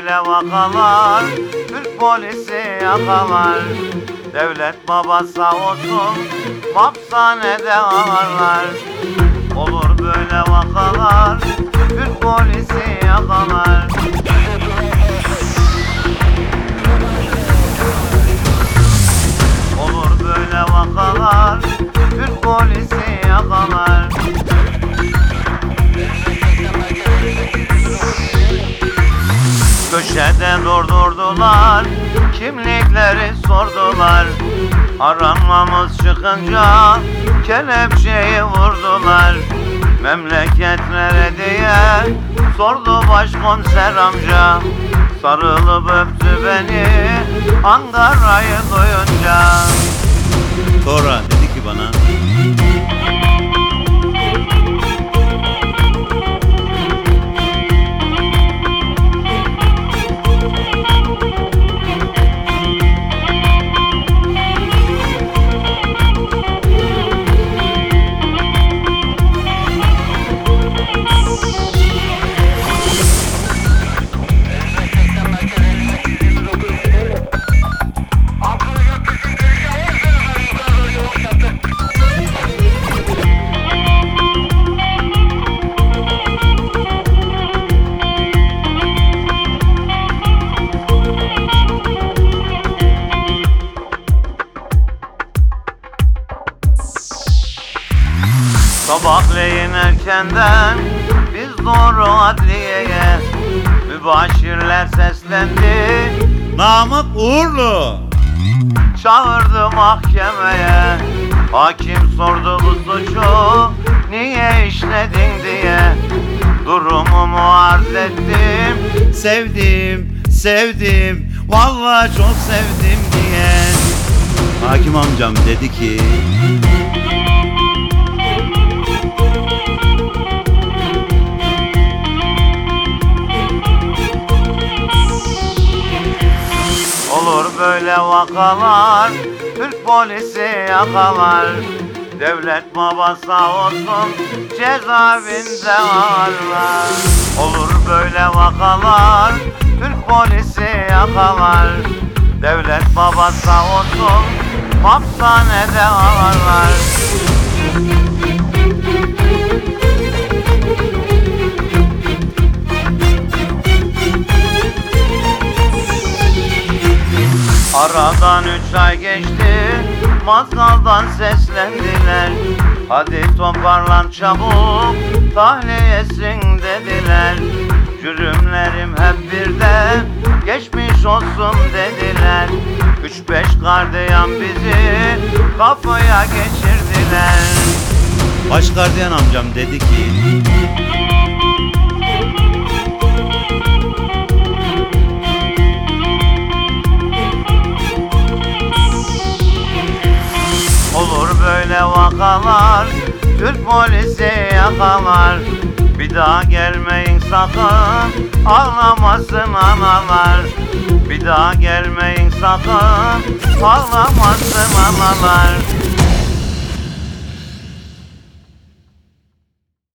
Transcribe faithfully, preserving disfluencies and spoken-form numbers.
böyle vakalar Türk polisi yakalar. Devlet baba sağ olsun hapishanede ağırlar. Olur böyle vakalar Türk polisi yakalar. Olur böyle vakalar Türk polisi yakalar. Köşede durdurdular, kimlikleri sordular. Aranmamız çıkınca kelepçeyi vurdular. Memleketlere diye sordu başkomiser amca. Sarılıp öptü beni Ankara'yı duyunca. Sonra dedi ki bana, sabahleyin erkenden biz doğru adliyeye. Mübaşirler seslendi, Namık Uğurlu. çağırdı mahkemeye. Hakim sordu bu suçu niye işledin diye. Durumumu arz ettim, Sevdim, sevdim, vallahi çok sevdim diye. Hakim amcam dedi ki, olur böyle vakalar Türk polisi yakalar. Devlet baba sağ olsun cezaevinde ağırlar. Olur böyle vakalar Türk polisi yakalar. Devlet baba sağ olsun hapishanede ağırlar. Aradan üç ay geçti, Mazgal'dan seslendiler. Hadi toparlan çabuk, tahliyesin dediler. Cürümlerim hep birden, geçmiş olsun dediler. Üç beş gardiyan bizi kapıya geçirdiler. baş gardiyan amcam dedi ki, olur böyle vakalar Türk polisi yakalar. Bir daha gelmeyin sakın, ağlamasın analar. Bir daha gelmeyin sakın, ağlamasın analar.